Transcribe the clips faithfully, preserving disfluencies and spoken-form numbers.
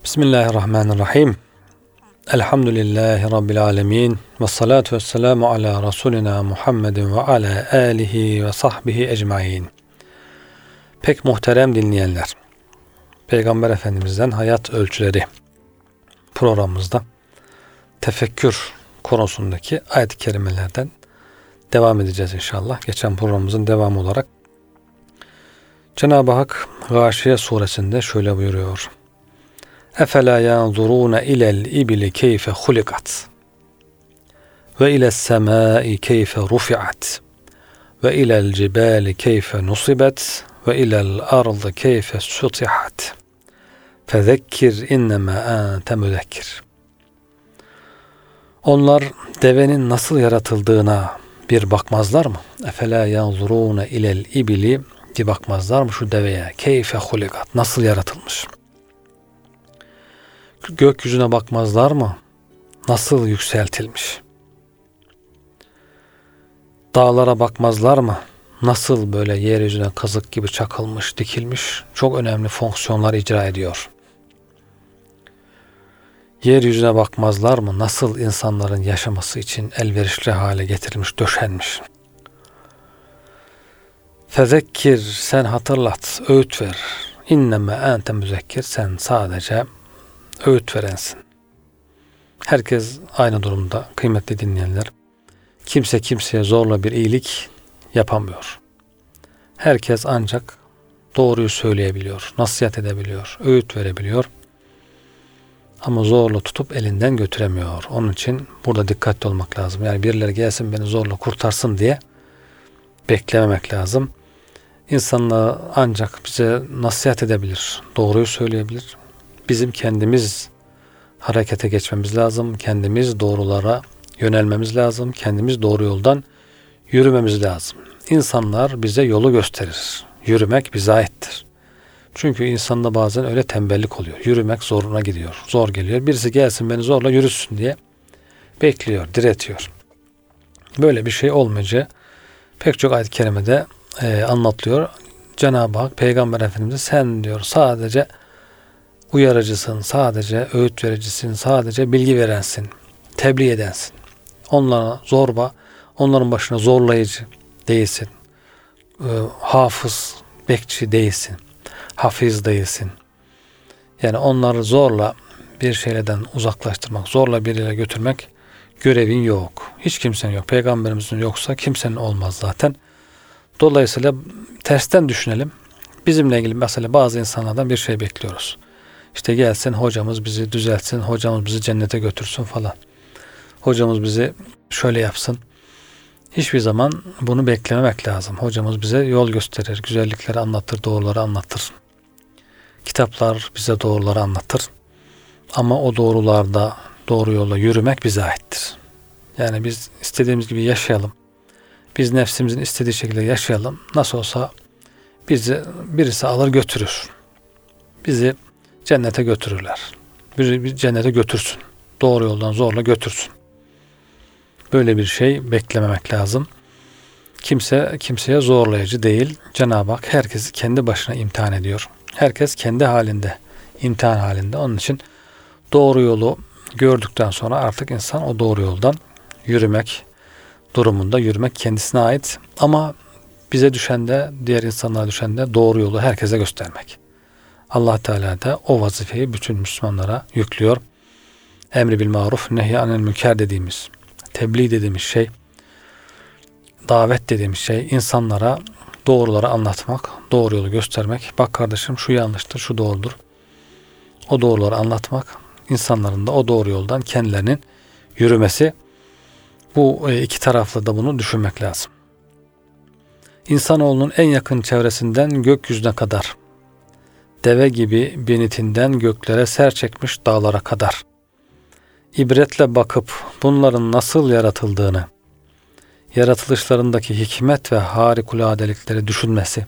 Bismillahirrahmanirrahim. Elhamdülillahi Rabbil alemin. Ve salatu ve selamu ala Resulina Muhammedin ve ala alihi ve sahbihi ecmain. Pek muhterem dinleyenler, Peygamber Efendimiz'den hayat ölçüleri programımızda tefekkür konusundaki ayet-i kerimelerden devam edeceğiz inşallah. Geçen programımızın devamı olarak Cenab-ı Hak Gâşiye suresinde şöyle buyuruyor. اَفَلَا يَنْظُرُونَ اِلَى الْاِبِلِ كَيْفَ خُلِقَتْ وَاِلَى السَّمَاءِ كَيْفَ رُفِعَتْ وَاِلَى الْجِبَالِ كَيْفَ نُصِبَتْ وَاِلَى الْأَرْضِ كَيْفَ سُطِحَتْ فَذَكِّرْ اِنَّمَا اَنْتَ مُذَكِّرْ. Onlar devenin nasıl yaratıldığına bir bakmazlar mı? اَفَلَا يَنْظُرُونَ اِلَى الْاِبِلِ diye bakmazlar mı şu deveye? كَيْفَ خُلِقَتْ nasıl yaratılmış? Gökyüzüne bakmazlar mı? Nasıl yükseltilmiş? Dağlara bakmazlar mı? Nasıl böyle yeryüzüne kazık gibi çakılmış, dikilmiş, çok önemli fonksiyonlar icra ediyor. Yeryüzüne bakmazlar mı? Nasıl insanların yaşaması için elverişli hale getirilmiş, döşenmiş. Fezekkir, sen hatırlat, öğüt ver. İnneme ente müzekkir, sen sadece öğüt verensin. Herkes aynı durumda kıymetli dinleyenler. Kimse kimseye zorla bir iyilik yapamıyor. Herkes ancak doğruyu söyleyebiliyor, nasihat edebiliyor, öğüt verebiliyor. Ama zorla tutup elinden götüremiyor. Onun için burada dikkatli olmak lazım. Yani birileri gelsin beni zorla kurtarsın diye beklememek lazım. İnsanlar ancak bize nasihat edebilir, doğruyu söyleyebilir. Bizim kendimiz harekete geçmemiz lazım. Kendimiz doğrulara yönelmemiz lazım. Kendimiz doğru yoldan yürümemiz lazım. İnsanlar bize yolu gösterir. Yürümek bize aittir. Çünkü insanda bazen öyle tembellik oluyor. Yürümek zoruna gidiyor. Zor geliyor. Birisi gelsin beni zorla yürüsün diye bekliyor, diretiyor. Böyle bir şey olmayınca pek çok ayet-i kerimede e, anlatılıyor. Cenab-ı Hak Peygamber Efendimiz'e sen diyor sadece uyarıcısın, sadece öğüt vericisin, sadece bilgi verensin, tebliğ edensin. Onlara zorba, onların başına zorlayıcı değilsin. E, hafız, bekçi değilsin. Hafiz değilsin. Yani onları zorla bir şeylerden uzaklaştırmak, zorla bir yere götürmek görevin yok. Hiç kimsenin yok. Peygamberimizin yoksa kimsenin olmaz zaten. Dolayısıyla tersten düşünelim. Bizimle ilgili mesela bazı insanlardan bir şey bekliyoruz. İşte gelsin hocamız bizi düzeltsin, hocamız bizi cennete götürsün falan. Hocamız bizi şöyle yapsın. Hiçbir zaman bunu beklememek lazım. Hocamız bize yol gösterir, güzellikleri anlatır, doğruları anlatır. Kitaplar bize doğruları anlatır. Ama o doğrularda doğru yolla yürümek bize aittir. Yani biz istediğimiz gibi yaşayalım. Biz nefsimizin istediği şekilde yaşayalım. Nasıl olsa bizi birisi alır götürür. Bizi cennete götürürler. Bizi bir cennete götürsün. Doğru yoldan zorla götürsün. Böyle bir şey beklememek lazım. Kimse kimseye zorlayıcı değil. Cenab-ı Hak herkesi kendi başına imtihan ediyor. Herkes kendi halinde, imtihan halinde. Onun için doğru yolu gördükten sonra artık insan o doğru yoldan yürümek durumunda, yürümek kendisine ait. Ama bize düşen de, diğer insanlara düşen de doğru yolu herkese göstermek. Allah Teala da o vazifeyi bütün Müslümanlara yüklüyor. Emri bil maruf, nehy anil münker dediğimiz, tebliğ dediğimiz şey, davet dediğimiz şey, insanlara doğruları anlatmak, doğru yolu göstermek. Bak kardeşim şu yanlıştır, şu doğrudur. O doğruları anlatmak, insanların da o doğru yoldan kendilerinin yürümesi. Bu iki taraflı da bunu düşünmek lazım. İnsanoğlunun en yakın çevresinden gökyüzüne kadar, deve gibi binitinden göklere ser çekmiş dağlara kadar, ibretle bakıp bunların nasıl yaratıldığını, yaratılışlarındaki hikmet ve harikuladelikleri düşünmesi,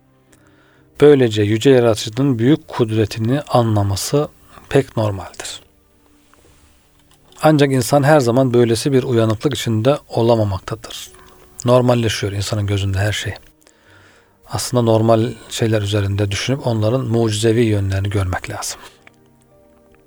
böylece yüce yaratıcının büyük kudretini anlaması pek normaldir. Ancak insan her zaman böylesi bir uyanıklık içinde olamamaktadır. Normalleşiyor insanın gözünde her şey. Aslında normal şeyler üzerinde düşünüp onların mucizevi yönlerini görmek lazım.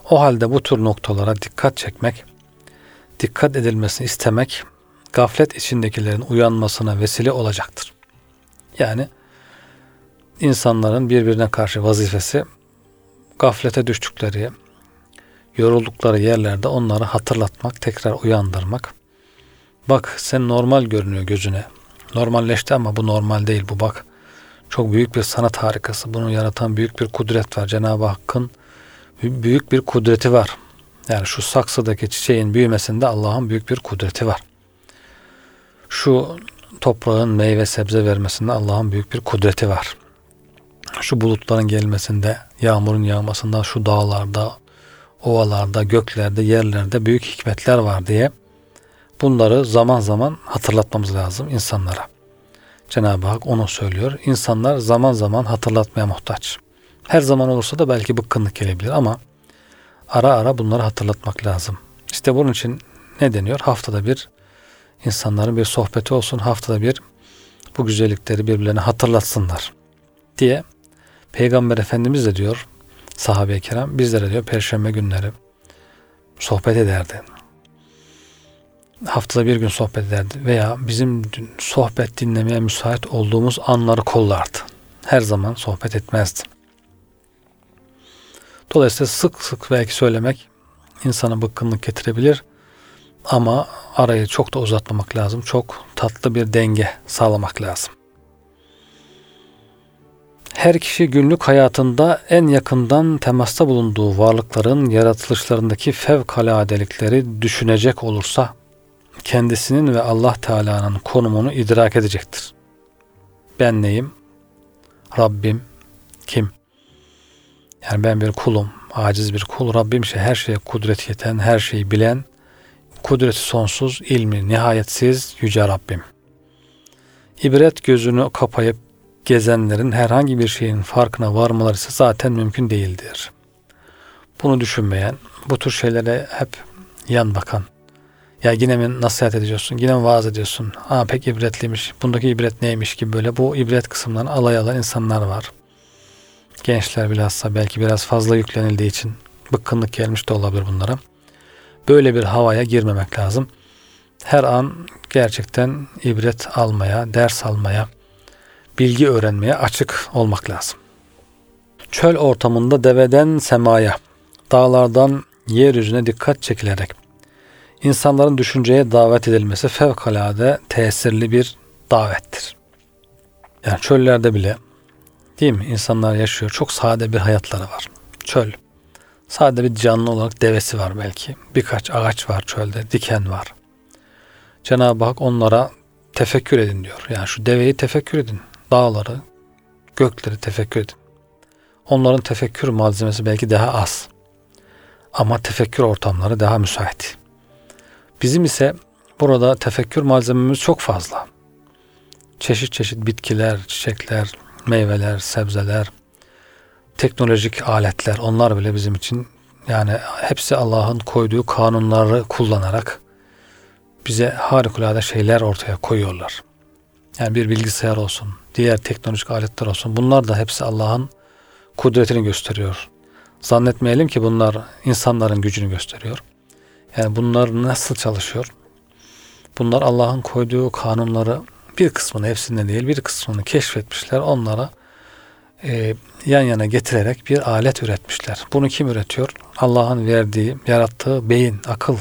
O halde bu tür noktalara dikkat çekmek, dikkat edilmesini istemek, gaflet içindekilerin uyanmasına vesile olacaktır. Yani insanların birbirine karşı vazifesi, gaflete düştükleri, yoruldukları yerlerde onları hatırlatmak, tekrar uyandırmak. Bak sen normal görünüyor gözüne. Normalleşti ama bu normal değil, bu bak. Çok büyük bir sanat harikası. Bunu yaratan büyük bir kudret var. Cenab-ı Hakk'ın büyük bir kudreti var. Yani şu saksıdaki çiçeğin büyümesinde Allah'ın büyük bir kudreti var. Şu toprağın meyve sebze vermesinde Allah'ın büyük bir kudreti var. Şu bulutların gelmesinde, yağmurun yağmasında, şu dağlarda, ovalarda, göklerde, yerlerde büyük hikmetler var diye bunları zaman zaman hatırlatmamız lazım insanlara. Cenab-ı Hak onu söylüyor. İnsanlar zaman zaman hatırlatmaya muhtaç. Her zaman olursa da belki bıkkınlık gelebilir ama ara ara bunları hatırlatmak lazım. İşte bunun için ne deniyor? Haftada bir insanların bir sohbeti olsun, haftada bir bu güzellikleri birbirlerine hatırlatsınlar diye Peygamber Efendimiz de diyor, sahabe-i kiram bizlere diyor perşembe günleri sohbet ederdi. Haftada bir gün sohbet ederdi veya bizim sohbet dinlemeye müsait olduğumuz anları kollardı. Her zaman sohbet etmezdi. Dolayısıyla sık sık belki söylemek insana bıkkınlık getirebilir ama arayı çok da uzatmamak lazım. Çok tatlı bir denge sağlamak lazım. Her kişi günlük hayatında en yakından temasta bulunduğu varlıkların yaratılışlarındaki fevkaladelikleri düşünecek olursa kendisinin ve Allah Teala'nın konumunu idrak edecektir. Ben neyim? Rabbim kim? Yani ben bir kulum, aciz bir kul. Rabbim ise her şeye kudret yeten, her şeyi bilen, kudreti sonsuz, ilmi nihayetsiz yüce Rabbim. İbret gözünü kapayıp gezenlerin herhangi bir şeyin farkına varmaları ise zaten mümkün değildir. Bunu düşünmeyen, bu tür şeylere hep yan bakan, ya yine mi nasihat ediyorsun, yine mi vaaz ediyorsun, aa pek ibretliymiş, bundaki ibret neymiş gibi böyle bu ibret kısımlarını alay alan insanlar var. Gençler bilhassa belki biraz fazla yüklenildiği için bıkkınlık gelmiş de olabilir bunlara. Böyle bir havaya girmemek lazım. Her an gerçekten ibret almaya, ders almaya, bilgi öğrenmeye açık olmak lazım. Çöl ortamında deveden semaya, dağlardan yeryüzüne dikkat çekilerek insanların düşünceye davet edilmesi fevkalade tesirli bir davettir. Yani çöllerde bile değil mi? İnsanlar yaşıyor. Çok sade bir hayatları var. Çöl. Sade bir canlı olarak devesi var belki. Birkaç ağaç var çölde. Diken var. Cenab-ı Hak onlara tefekkür edin diyor. Yani şu deveyi tefekkür edin. Dağları, gökleri tefekkür edin. Onların tefekkür malzemesi belki daha az. Ama tefekkür ortamları daha müsait. Bizim ise burada tefekkür malzememiz çok fazla. Çeşit çeşit bitkiler, çiçekler, meyveler, sebzeler, teknolojik aletler, onlar bile bizim için yani hepsi Allah'ın koyduğu kanunları kullanarak bize harikulade şeyler ortaya koyuyorlar. Yani bir bilgisayar olsun, diğer teknolojik aletler olsun, bunlar da hepsi Allah'ın kudretini gösteriyor. Zannetmeyelim ki bunlar insanların gücünü gösteriyor. Yani bunlar nasıl çalışıyor? Bunlar Allah'ın koyduğu kanunları bir kısmını, hepsinde değil bir kısmını keşfetmişler. Onlara e, yan yana getirerek bir alet üretmişler. Bunu kim üretiyor? Allah'ın verdiği, yarattığı beyin, akıl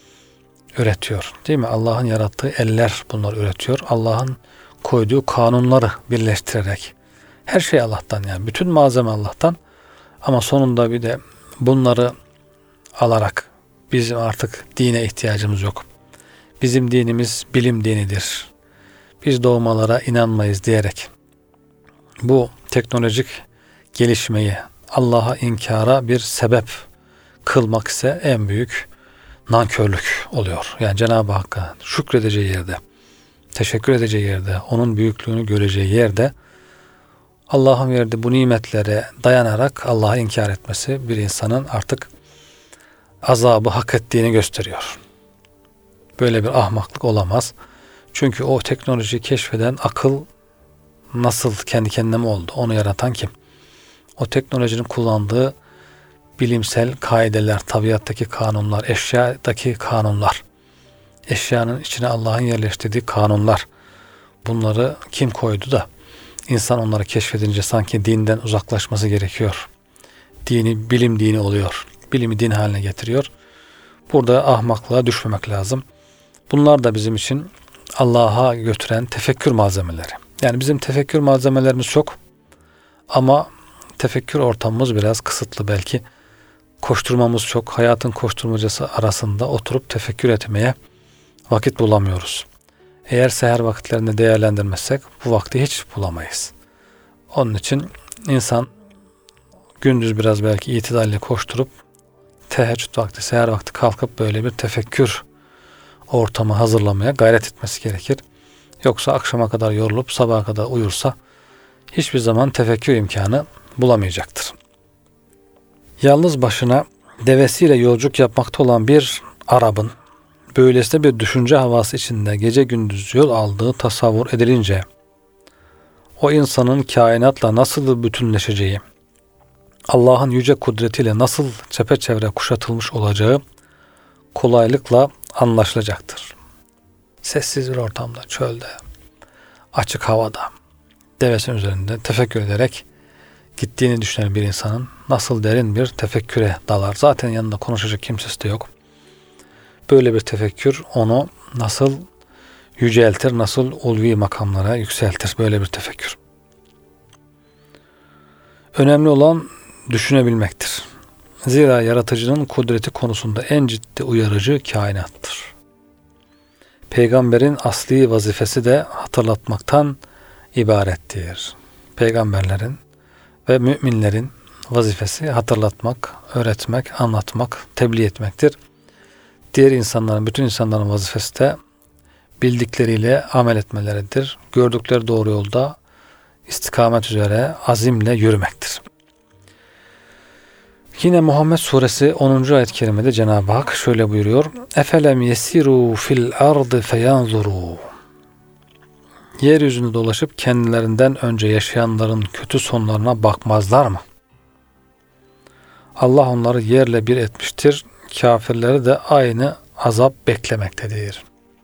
üretiyor. Değil mi? Allah'ın yarattığı eller bunları üretiyor. Allah'ın koyduğu kanunları birleştirerek. Her şey Allah'tan yani. Bütün malzeme Allah'tan. Ama sonunda bir de bunları alarak bizim artık dine ihtiyacımız yok. Bizim dinimiz bilim dinidir. Biz doğmalara inanmayız diyerek bu teknolojik gelişmeyi Allah'a inkara bir sebep kılmak ise en büyük nankörlük oluyor. Yani Cenab-ı Hakk'a şükredeceği yerde, teşekkür edeceği yerde, onun büyüklüğünü göreceği yerde Allah'ın verdiği bu nimetlere dayanarak Allah'a inkar etmesi bir insanın artık azabı hak ettiğini gösteriyor. Böyle bir ahmaklık olamaz. Çünkü o teknolojiyi keşfeden akıl nasıl kendi kendine mi oldu? Onu yaratan kim? O teknolojinin kullandığı bilimsel kaideler, tabiattaki kanunlar, eşyadaki kanunlar, eşyanın içine Allah'ın yerleştirdiği kanunlar, bunları kim koydu da insan onları keşfedince sanki dinden uzaklaşması gerekiyor. Dini bilim dini oluyor. Bilimi din haline getiriyor. Burada ahmaklığa düşmemek lazım. Bunlar da bizim için Allah'a götüren tefekkür malzemeleri. Yani bizim tefekkür malzemelerimiz çok ama tefekkür ortamımız biraz kısıtlı belki. Koşturmamız çok. Hayatın koşturmacası arasında oturup tefekkür etmeye vakit bulamıyoruz. Eğer seher vakitlerinde değerlendirmezsek bu vakti hiç bulamayız. Onun için insan gündüz biraz belki itidalle koşturup teheccüd vakti, seher vakti kalkıp böyle bir tefekkür ortamı hazırlamaya gayret etmesi gerekir. Yoksa akşama kadar yorulup sabaha kadar uyursa hiçbir zaman tefekkür imkanı bulamayacaktır. Yalnız başına devesiyle yolculuk yapmakta olan bir Arap'ın böylesine bir düşünce havası içinde gece gündüz yol aldığı tasavvur edilince o insanın kainatla nasıl bütünleşeceği, Allah'ın yüce kudretiyle nasıl çepeçevre kuşatılmış olacağı kolaylıkla anlaşılacaktır. Sessiz bir ortamda, çölde, açık havada, devesinin üzerinde tefekkür ederek gittiğini düşünen bir insanın nasıl derin bir tefekküre dalar. Zaten yanında konuşacak kimsesi de yok. Böyle bir tefekkür onu nasıl yüceltir, nasıl ulvi makamlara yükseltir böyle bir tefekkür. Önemli olan düşünebilmektir. Zira yaratıcının kudreti konusunda en ciddi uyarıcı kainattır. Peygamberin asli vazifesi de hatırlatmaktan ibarettir. Peygamberlerin ve müminlerin vazifesi hatırlatmak, öğretmek, anlatmak, tebliğ etmektir. Diğer insanların, bütün insanların vazifesi de bildikleriyle amel etmeleridir. Gördükleri doğru yolda istikamet üzere azimle yürümektir. Yine Muhammed Suresi onuncu ayet-i kerimede Cenab-ı Hak şöyle buyuruyor. Efelem yesiru fil ardı feyanzuru. Yeryüzünde dolaşıp kendilerinden önce yaşayanların kötü sonlarına bakmazlar mı? Allah onları yerle bir etmiştir. Kafirleri de aynı azap beklemektedir.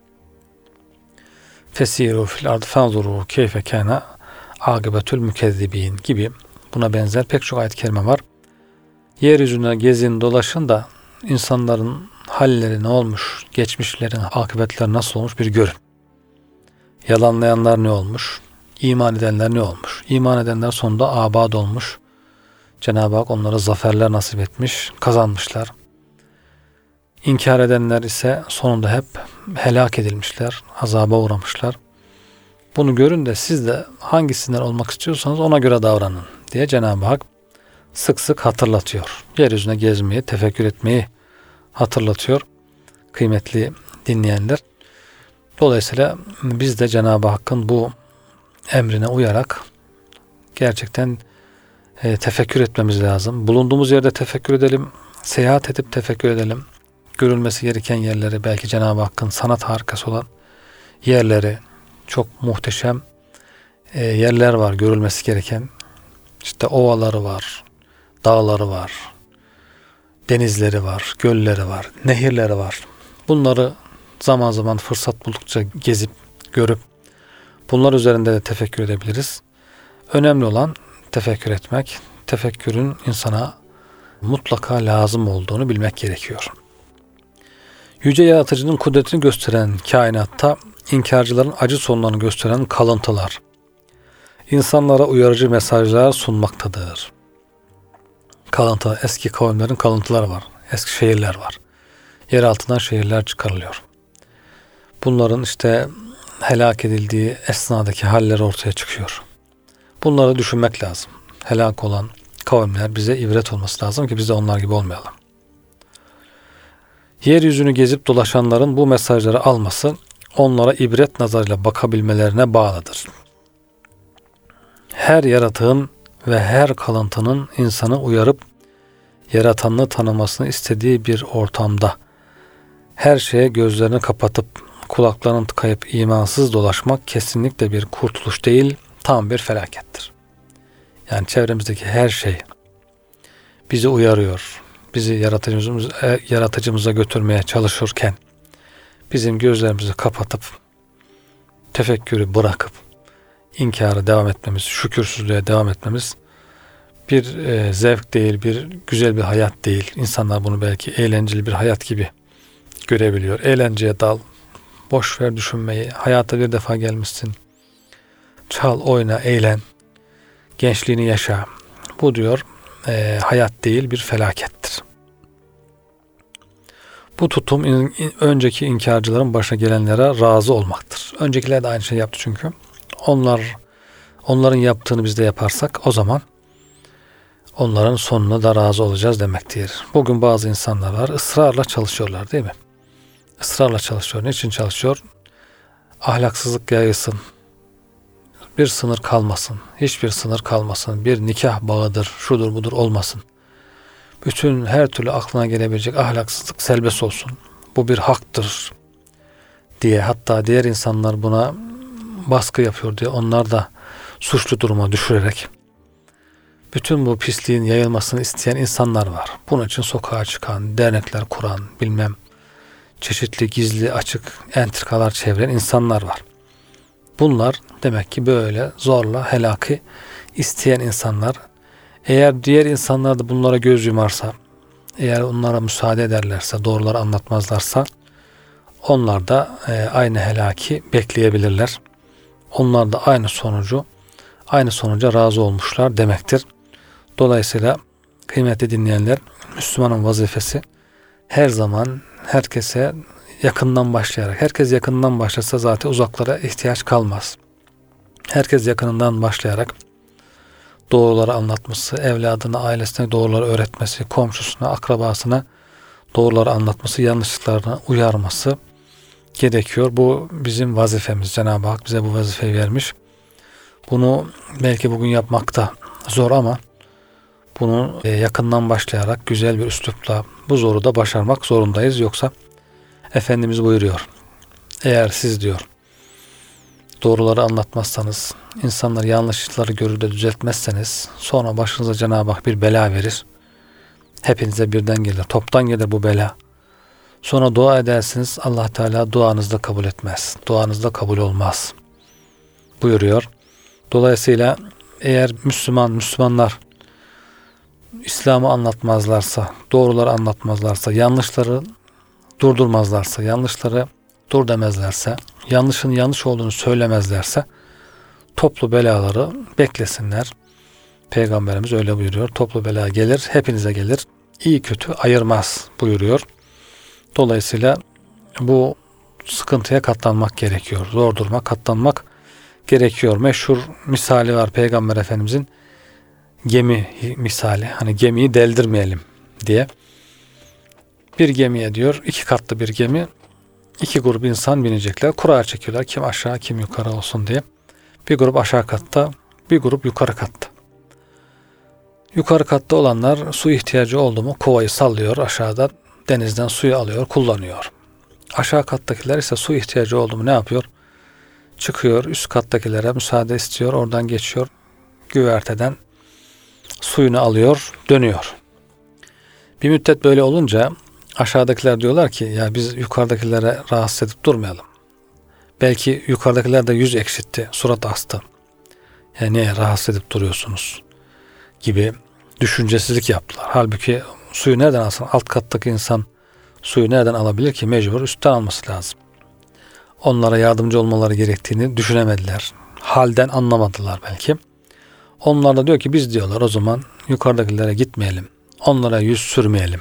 Fesiru fil ardı feyanzuru keyfe kana akibetül mükezzibin gibi buna benzer pek çok ayet-i kerime var. Yeryüzüne gezin dolaşın da insanların halleri ne olmuş, geçmişlerin akıbetleri nasıl olmuş bir görün. Yalanlayanlar ne olmuş, iman edenler ne olmuş. İman edenler sonunda abad olmuş. Cenab-ı Hak onlara zaferler nasip etmiş, kazanmışlar. İnkar edenler ise sonunda hep helak edilmişler, azaba uğramışlar. Bunu görün de siz de hangisinden olmak istiyorsanız ona göre davranın diye Cenab-ı Hak sık sık hatırlatıyor. Yeryüzüne gezmeyi, tefekkür etmeyi hatırlatıyor. Kıymetli dinleyenler. Dolayısıyla biz de Cenab-ı Hakk'ın bu emrine uyarak gerçekten e, tefekkür etmemiz lazım. Bulunduğumuz yerde tefekkür edelim. Seyahat edip tefekkür edelim. Görülmesi gereken yerleri, belki Cenab-ı Hakk'ın sanat harikası olan yerleri, çok muhteşem e, yerler var görülmesi gereken. İşte ovaları var, dağları var, denizleri var, gölleri var, nehirleri var. Bunları zaman zaman fırsat buldukça gezip, görüp bunlar üzerinde de tefekkür edebiliriz. Önemli olan tefekkür etmek, tefekkürün insana mutlaka lazım olduğunu bilmek gerekiyor. Yüce Yaratıcının kudretini gösteren kainatta inkarcıların acı sonlarını gösteren kalıntılar, insanlara uyarıcı mesajlar sunmaktadır. Kalıntı, eski kavimlerin kalıntıları var. Eski şehirler var. Yer altından şehirler çıkarılıyor. Bunların işte helak edildiği esnadaki haller ortaya çıkıyor. Bunları düşünmek lazım. Helak olan kavimler bize ibret olması lazım ki biz de onlar gibi olmayalım. Yeryüzünü gezip dolaşanların bu mesajları alması onlara ibret nazarıyla bakabilmelerine bağlıdır. Her yaratığın ve her kalıntının insanı uyarıp yaratanını tanımasını istediği bir ortamda her şeye gözlerini kapatıp kulaklarını tıkayıp imansız dolaşmak kesinlikle bir kurtuluş değil, tam bir felakettir. Yani çevremizdeki her şey bizi uyarıyor. bizi yaratıcımız, e, yaratıcımıza götürmeye çalışırken bizim gözlerimizi kapatıp tefekkürü bırakıp inkarı devam etmemiz, şükürsüzlüğe devam etmemiz bir e, zevk değil, bir güzel bir hayat değil. İnsanlar bunu belki eğlenceli bir hayat gibi görebiliyor. Eğlenceye dal, boş ver düşünmeyi, hayata bir defa gelmişsin. Çal, oyna, eğlen, gençliğini yaşa. Bu diyor e, hayat değil, bir felakettir. Bu tutum in, in, önceki inkarcıların başına gelenlere razı olmaktır. Öncekiler de aynı şey yaptı çünkü. Onlar onların yaptığını biz de yaparsak o zaman onların sonuna da razı olacağız demektir. Bugün bazı insanlar var, ısrarla çalışıyorlar değil mi? Israrla çalışıyor. Niçin çalışıyor? Ahlaksızlık yayılsın. Bir sınır kalmasın. Hiçbir sınır kalmasın. Bir nikah bağıdır, şudur budur olmasın. Bütün her türlü aklına gelebilecek ahlaksızlık serbest olsun. Bu bir haktır diye, hatta diğer insanlar buna baskı yapıyor diye onlar da suçlu duruma düşürerek bütün bu pisliğin yayılmasını isteyen insanlar var. Bunun için sokağa çıkan, dernekler kuran, bilmem çeşitli gizli açık entrikalar çeviren insanlar var. Bunlar demek ki böyle zorla helaki isteyen insanlar. Eğer diğer insanlar da bunlara göz yumarsa, eğer onlara müsaade ederlerse, doğruları anlatmazlarsa onlar da e, aynı helaki bekleyebilirler. Onlar da aynı sonucu, aynı sonuca razı olmuşlar demektir. Dolayısıyla kıymetli dinleyenler, Müslümanın vazifesi her zaman herkese yakından başlayarak, herkes yakından başlasa zaten uzaklara ihtiyaç kalmaz. Herkes yakınından başlayarak doğruları anlatması, evladına, ailesine doğruları öğretmesi, komşusuna, akrabasına doğruları anlatması, yanlışlıklarına uyarması gerekiyor. Bu bizim vazifemiz. Cenab-ı Hak bize bu vazifeyi vermiş. Bunu belki bugün yapmak da zor ama bunu yakından başlayarak güzel bir üslupla bu zoru da başarmak zorundayız. Yoksa Efendimiz buyuruyor, eğer siz diyor doğruları anlatmazsanız, insanlar yanlışlıkları görür de düzeltmezseniz sonra başınıza Cenab-ı Hak bir bela verir. Hepinize birden gelir, toptan gelir bu bela. Sonra dua edersiniz, Allah Teala duanızı da kabul etmez. Duanız da kabul olmaz buyuruyor. Dolayısıyla eğer Müslüman, Müslümanlar İslam'ı anlatmazlarsa, doğruları anlatmazlarsa, yanlışları durdurmazlarsa, yanlışları dur demezlerse, yanlışın yanlış olduğunu söylemezlerse toplu belaları beklesinler. Peygamberimiz öyle buyuruyor. Toplu bela gelir, hepinize gelir. İyi kötü ayırmaz buyuruyor. Dolayısıyla bu sıkıntıya katlanmak gerekiyor. Zor duruma katlanmak gerekiyor. Meşhur misali var Peygamber Efendimizin, gemi misali. Hani gemiyi deldirmeyelim diye. Bir gemiye diyor, iki katlı bir gemi, iki grup insan binecekler. Kura çekiyorlar. Kim aşağı, kim yukarı olsun diye. Bir grup aşağı katta, bir grup yukarı katta. Yukarı katta olanlar su ihtiyacı oldu mu kovayı sallıyor aşağıda, denizden suyu alıyor, kullanıyor. Aşağı kattakiler ise su ihtiyacı oldu mu ne yapıyor? Çıkıyor, üst kattakilere müsaade istiyor, oradan geçiyor, güverteden suyunu alıyor, dönüyor. Bir müddet böyle olunca aşağıdakiler diyorlar ki ya biz yukarıdakilere rahatsız edip durmayalım. Belki yukarıdakiler de yüz ekşitti, surat astı. Yani niye rahatsız edip duruyorsunuz gibi düşüncesizlik yaptılar. Halbuki suyu nereden alsın? Alt kattaki insan suyu nereden alabilir ki? Mecbur üstten alması lazım. Onlara yardımcı olmaları gerektiğini düşünemediler. Halden anlamadılar belki. Onlar da diyor ki biz diyorlar o zaman yukarıdakilere gitmeyelim. Onlara yüz sürmeyelim.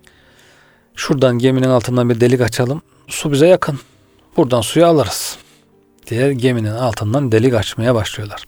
Şuradan geminin altından bir delik açalım. Su bize yakın. Buradan suyu alırız diye geminin altından delik açmaya başlıyorlar.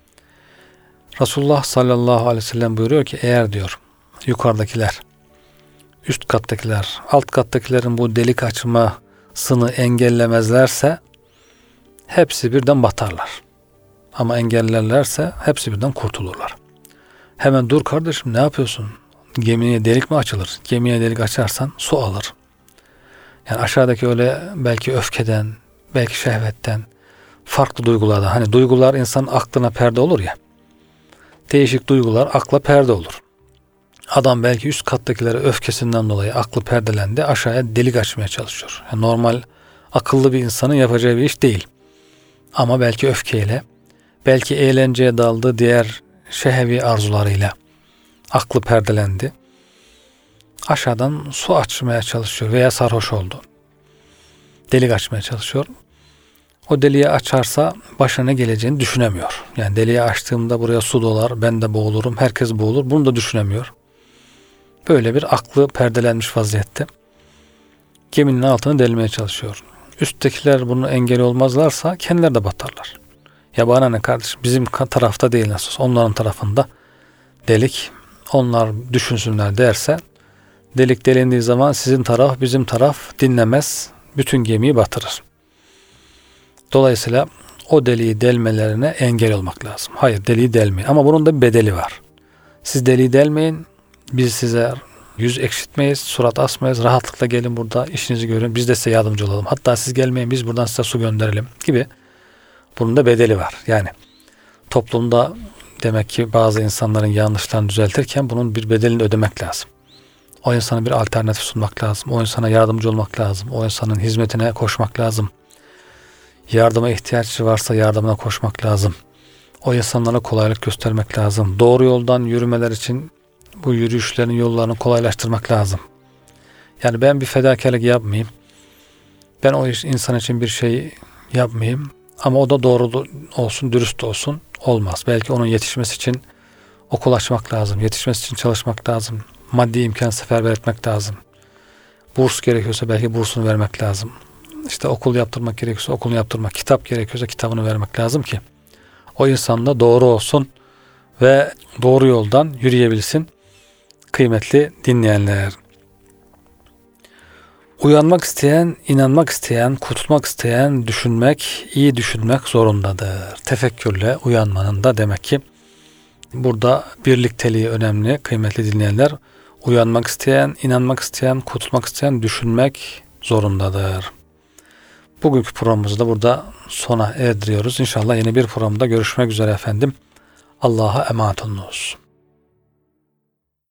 Resulullah sallallahu aleyhi ve sellem buyuruyor ki eğer diyor yukarıdakiler, üst kattakiler, alt kattakilerin bu delik açmasını engellemezlerse hepsi birden batarlar. Ama engellerlerse hepsi birden kurtulurlar. Hemen dur kardeşim ne yapıyorsun? Gemiye delik mi açılır? Gemiye delik açarsan su alır. Yani aşağıdaki öyle belki öfkeden, belki şehvetten, farklı duygulardan. Hani duygular insanın aklına perde olur ya. Değişik duygular akla perde olur. Adam belki üst kattakilere öfkesinden dolayı aklı perdelendi, aşağıya delik açmaya çalışıyor. Yani normal akıllı bir insanın yapacağı bir iş değil. Ama belki öfkeyle, belki eğlenceye daldı, diğer şehevi arzularıyla aklı perdelendi. Aşağıdan su açmaya çalışıyor veya sarhoş oldu. Delik açmaya çalışıyor. O deliği açarsa başına ne geleceğini düşünemiyor. Yani deliği açtığımda buraya su dolar, ben de boğulurum, herkes boğulur. Bunu da düşünemiyor. Böyle bir aklı perdelenmiş vaziyette geminin altını delmeye çalışıyor. Üsttekiler bunu engel olmazlarsa kendileri de batarlar. Ya bana ne kardeşim, bizim tarafta değil nasıl, onların tarafında delik, onlar düşünsünler derse, delik delindiği zaman sizin taraf bizim taraf dinlemez, bütün gemiyi batırır. Dolayısıyla o deliği delmelerine engel olmak lazım. Hayır, deliği delmeyin ama bunun da bir bedeli var. Siz deliği delmeyin, biz size yüz ekşitmeyiz, surat asmayız, rahatlıkla gelin burada işinizi görün, biz de size yardımcı olalım. Hatta siz gelmeyin, biz buradan size su gönderelim gibi. Bunun da bedeli var. Yani toplumda demek ki bazı insanların yanlışlarını düzeltirken bunun bir bedelini ödemek lazım. O insana bir alternatif sunmak lazım. O insana yardımcı olmak lazım. O insanın hizmetine koşmak lazım. Yardıma ihtiyaç varsa yardımına koşmak lazım. O insanlara kolaylık göstermek lazım. Doğru yoldan yürümeler için bu yürüyüşlerin yollarını kolaylaştırmak lazım. Yani ben bir fedakarlık yapmayayım. Ben o insan için bir şey yapmayayım. Ama o da doğru olsun, dürüst olsun. Olmaz. Belki onun yetişmesi için okul açmak lazım. Yetişmesi için çalışmak lazım. Maddi imkan seferber etmek lazım. Burs gerekiyorsa belki bursunu vermek lazım. İşte okul yaptırmak gerekiyorsa okulunu yaptırmak, kitap gerekiyorsa kitabını vermek lazım ki o insan da doğru olsun ve doğru yoldan yürüyebilsin. Kıymetli dinleyenler. Uyanmak isteyen, inanmak isteyen, kurtulmak isteyen, düşünmek, iyi düşünmek zorundadır. Tefekkürle uyanmanın da demek ki burada birlikteliği önemli kıymetli dinleyenler. Uyanmak isteyen, inanmak isteyen, kurtulmak isteyen düşünmek zorundadır. Bugünkü programımızı da burada sona erdiriyoruz. İnşallah yeni bir programda görüşmek üzere efendim. Allah'a emanet olunuz.